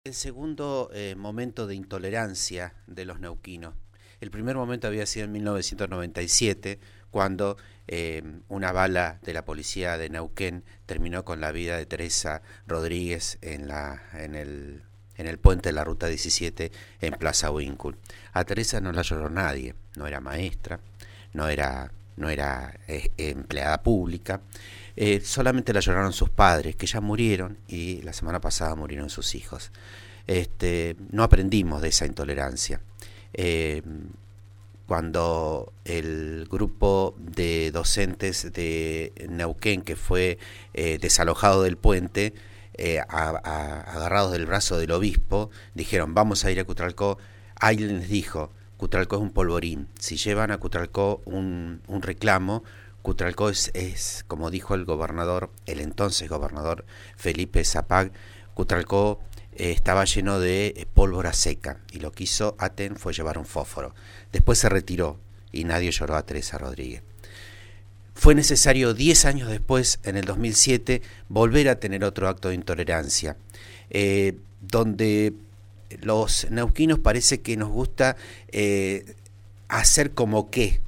El segundo momento de intolerancia de los neuquinos. El primer momento había sido en 1997, cuando una bala de la policía de Neuquén terminó con la vida de Teresa Rodríguez en el puente de la Ruta 17 en Plaza Huíncul. A Teresa no la lloró nadie, no era maestra, no era empleada pública, solamente la lloraron sus padres, que ya murieron, y la semana pasada murieron sus hijos. No aprendimos de esa intolerancia. Cuando el grupo de docentes de Neuquén, que fue desalojado del puente, agarrados del brazo del obispo, dijeron: vamos a ir a Cutralcó. Alguien les dijo: Cutralcó es un polvorín. Si llevan a Cutralcó un reclamo, Cutralcó es, como dijo el gobernador, el entonces gobernador Felipe Zapag, Cutralcó estaba lleno de pólvora seca, y lo que hizo Aten fue llevar un fósforo. Después se retiró y nadie lloró a Teresa Rodríguez. Fue necesario 10 años después, en el 2007, volver a tener otro acto de intolerancia, donde los neuquinos parece que nos gusta hacer como que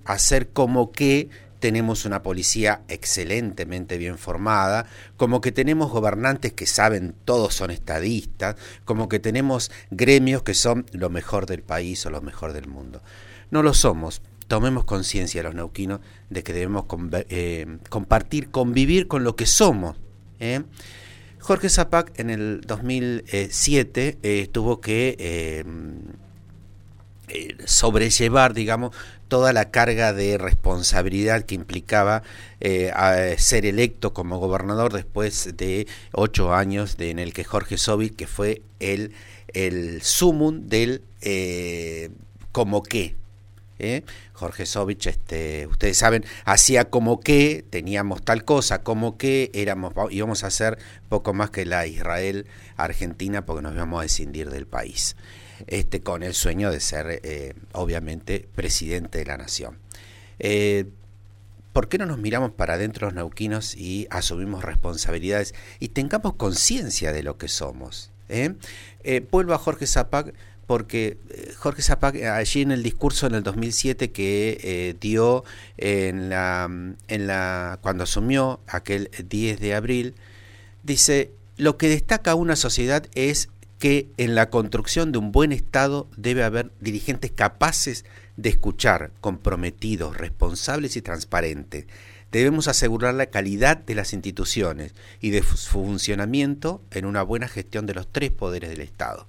tenemos una policía excelentemente bien formada, como que tenemos gobernantes que saben, todos son estadistas, como que tenemos gremios que son lo mejor del país o lo mejor del mundo. No lo somos. Tomemos conciencia los neuquinos de que debemos compartir, convivir con lo que somos. Jorge Zapag en el 2007 tuvo que sobrellevar, digamos, toda la carga de responsabilidad que implicaba ser electo como gobernador después de 8 años en el que Jorge Sovich, que fue el sumum del como que. Jorge Sovich, ustedes saben, hacía como que teníamos tal cosa, como que íbamos a ser poco más que la Israel Argentina, porque nos íbamos a escindir del país. Con el sueño de ser, obviamente, presidente de la nación. ¿Por qué no nos miramos para adentro los neuquinos y asumimos responsabilidades y tengamos conciencia de lo que somos? Vuelvo a Jorge Zapag, porque Jorge Zapag, allí en el discurso en el 2007 que dio cuando asumió aquel 10 de abril, dice: lo que destaca una sociedad es que en la construcción de un buen Estado debe haber dirigentes capaces de escuchar, comprometidos, responsables y transparentes. Debemos asegurar la calidad de las instituciones y de su funcionamiento en una buena gestión de los 3 poderes del Estado.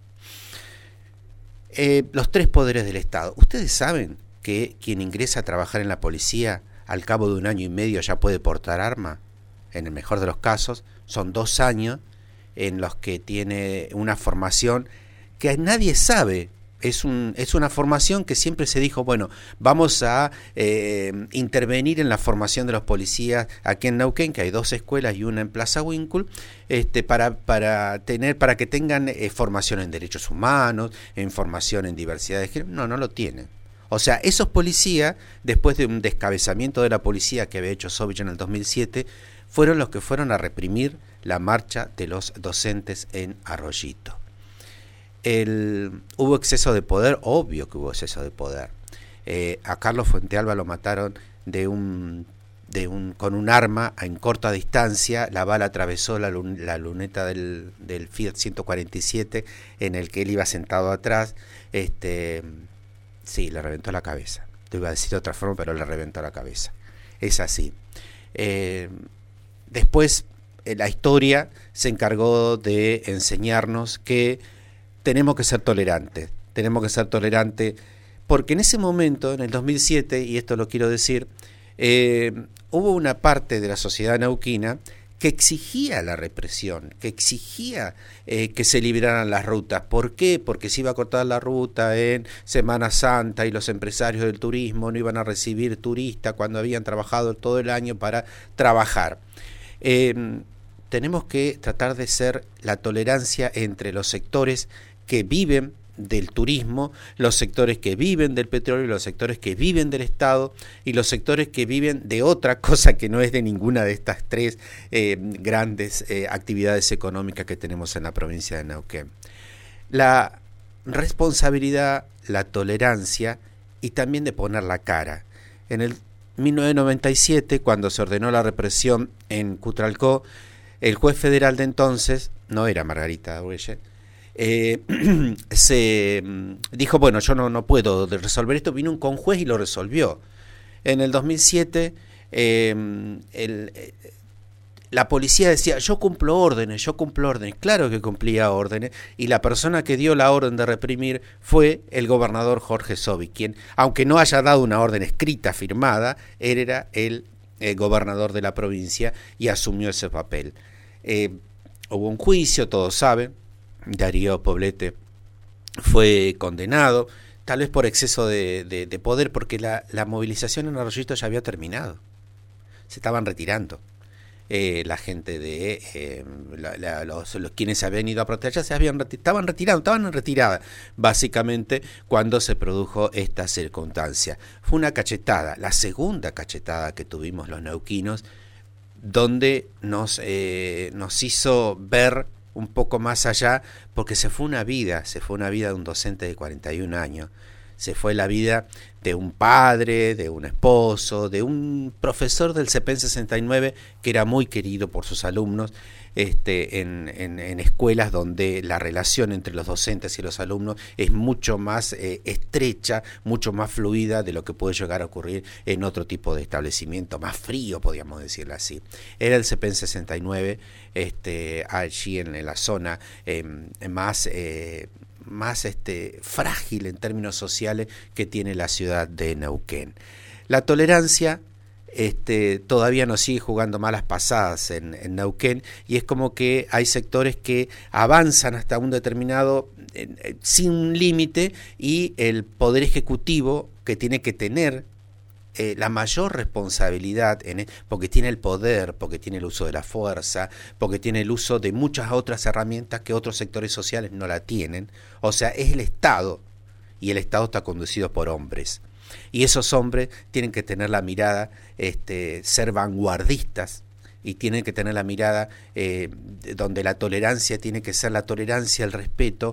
Los 3 poderes del Estado. ¿Ustedes saben que quien ingresa a trabajar en la policía al cabo de 1 año y medio ya puede portar arma? En el mejor de los casos son 2 años en los que tiene una formación que nadie sabe. Es una formación que siempre se dijo: bueno, vamos a intervenir en la formación de los policías aquí en Neuquén, que hay 2 escuelas y una en Plaza Huíncul, para que tengan formación en derechos humanos, en formación en diversidad de género. No lo tienen. O sea, esos policías, después de un descabezamiento de la policía que había hecho Sovich en el 2007, fueron los que fueron a reprimir la marcha de los docentes en Arroyito. Hubo exceso de poder, obvio que hubo exceso de poder. A Carlos Fuentealba lo mataron con un arma en corta distancia. La bala atravesó la luneta del Fiat 147 en el que él iba sentado atrás. Sí, le reventó la cabeza. Lo iba a decir de otra forma, pero le reventó la cabeza. Es así. Después la historia se encargó de enseñarnos que tenemos que ser tolerantes, porque en ese momento, en el 2007, y esto lo quiero decir, hubo una parte de la sociedad neuquina que exigía la represión, que exigía que se liberaran las rutas. ¿Por qué? Porque se iba a cortar la ruta en Semana Santa y los empresarios del turismo no iban a recibir turistas cuando habían trabajado todo el año para trabajar. Tenemos que tratar de ser la tolerancia entre los sectores que viven del turismo, los sectores que viven del petróleo, los sectores que viven del Estado y los sectores que viven de otra cosa que no es de ninguna de estas tres grandes actividades económicas que tenemos en la provincia de Neuquén. La responsabilidad, la tolerancia y también de poner la cara. En el 1997, cuando se ordenó la represión en Cutralcó, el juez federal de entonces, no era Margarita Argüelles, se dijo, bueno, yo no puedo resolver esto, vino un conjuez y lo resolvió. En el 2007, la policía decía, yo cumplo órdenes, claro que cumplía órdenes, y la persona que dio la orden de reprimir fue el gobernador Jorge Sobi, quien, aunque no haya dado una orden escrita, firmada, él era el gobernador de la provincia y asumió ese papel. Hubo un juicio, todos saben, Darío Poblete fue condenado, tal vez por exceso de poder, porque la movilización en Arroyito ya había terminado, se estaban retirando. La gente de los quienes habían ido a protestar estaban en retirada, básicamente, cuando se produjo esta circunstancia. Fue una cachetada, la segunda cachetada que tuvimos los neuquinos, donde nos hizo ver un poco más allá, porque se fue una vida de un docente de 41 años, se fue la vida de un padre, de un esposo, de un profesor del CEPEN 69 que era muy querido por sus alumnos, en escuelas donde la relación entre los docentes y los alumnos es mucho más estrecha, mucho más fluida de lo que puede llegar a ocurrir en otro tipo de establecimiento, más frío, podríamos decirlo así. Era el CEPEN 69, allí en la zona más frágil en términos sociales que tiene la ciudad de Neuquén. La tolerancia todavía nos sigue jugando malas pasadas en Neuquén, y es como que hay sectores que avanzan hasta un determinado sin límite, y el Poder Ejecutivo, que tiene que tener la mayor responsabilidad, porque tiene el poder, porque tiene el uso de la fuerza, porque tiene el uso de muchas otras herramientas que otros sectores sociales no la tienen. O sea, es el Estado, y el Estado está conducido por hombres. Y esos hombres tienen que tener la mirada, ser vanguardistas, y tienen que tener la mirada donde la tolerancia tiene que ser la tolerancia, el respeto,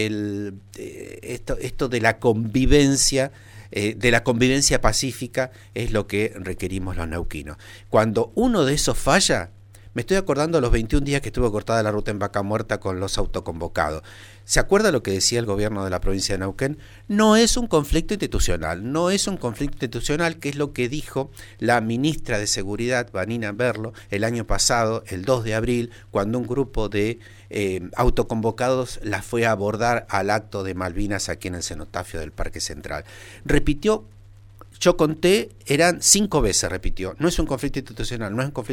esto de la convivencia. De la convivencia pacífica es lo que requerimos los neuquinos. Cuando uno de esos falla, me estoy acordando de los 21 días que estuvo cortada la ruta en Vaca Muerta con los autoconvocados. ¿Se acuerda lo que decía el gobierno de la provincia de Neuquén? No es un conflicto institucional, que es lo que dijo la ministra de Seguridad, Vanina Berlo, el año pasado, el 2 de abril, cuando un grupo de autoconvocados la fue a abordar al acto de Malvinas aquí en el cenotafio del Parque Central. Repitió, yo conté, eran 5 veces repitió, no es un conflicto institucional,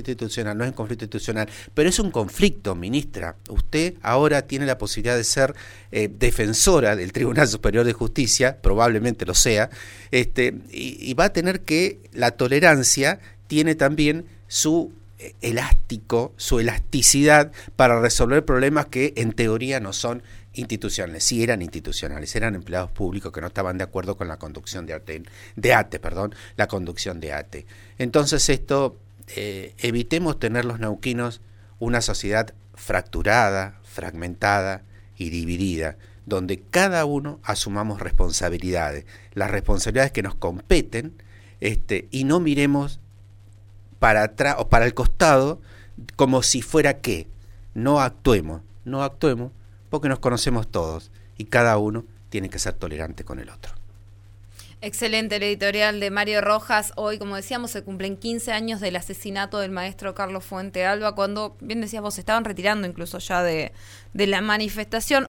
pero es un conflicto, ministra. Usted ahora tiene la posibilidad de ser defensora del Tribunal Superior de Justicia, probablemente lo sea, y va a tener que, la tolerancia tiene también su elasticidad para resolver problemas que en teoría no son institucionales. Sí, eran institucionales, eran empleados públicos que no estaban de acuerdo con la conducción la conducción de ATE. Entonces evitemos tener los neuquinos una sociedad fracturada, fragmentada y dividida, donde cada uno asumamos responsabilidades, las responsabilidades que nos competen, y no miremos para atrás o para el costado como si fuera que no actuemos porque nos conocemos todos y cada uno tiene que ser tolerante con el otro. Excelente el editorial de Mario Rojas. Hoy, como decíamos, se cumplen 15 años del asesinato del maestro Carlos Fuente Alba, cuando, bien decías vos, estaban retirando incluso ya de la manifestación.